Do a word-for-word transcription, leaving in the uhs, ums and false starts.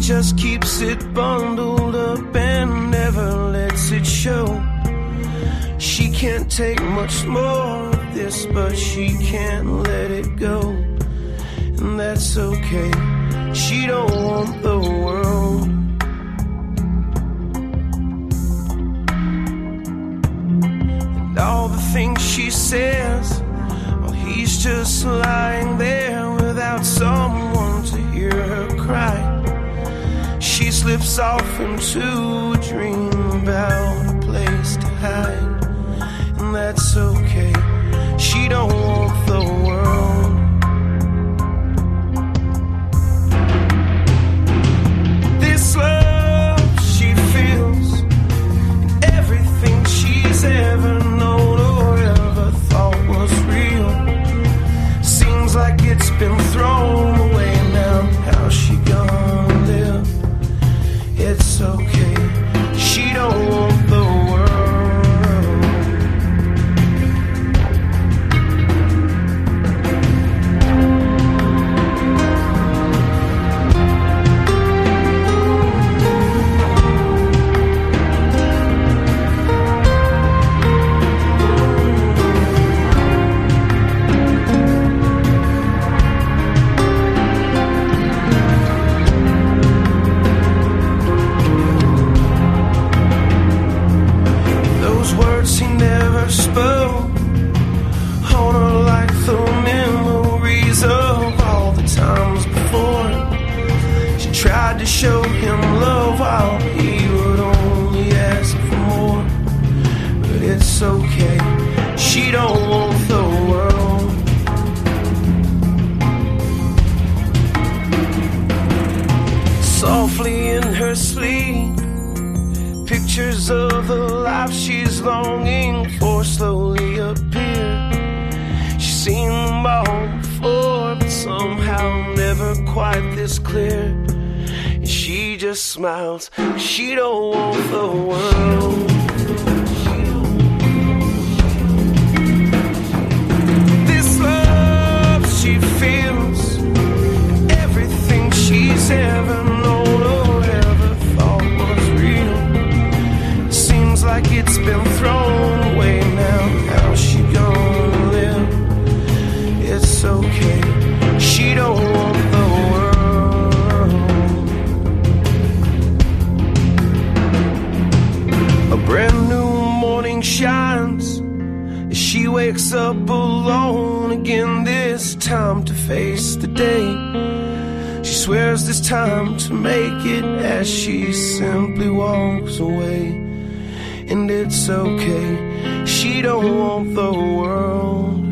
just keeps it bundled up and never lets it show. She can't take much more of this, but she can't let it go. And that's okay, she don't want the world. And all the things she says, well, he's just lying there without someone to hear her cry. She slips off into a dream about a place to hide. And that's okay, she don't want the world. This love she feels, and everything she's ever known or ever thought was real, seems like it's been thrown away now. How's she gonna live? It's okay, she don't want the world. Tried to show him love while he would only ask for more. But it's okay, she don't want the world. Softly in her sleep, pictures of the life she's longing for slowly appear. She's seen them all before, but somehow never quite this clear. She just smiles, she don't want the world. This love she feels, everything she's ever known or ever thought was real, seems like it's been thrown away now. How's she gonna live? It's okay, she don't want the world. A brand new morning shines as she wakes up alone again, this time to face the day. She swears this time to make it as she simply walks away. And it's okay, she don't want the world.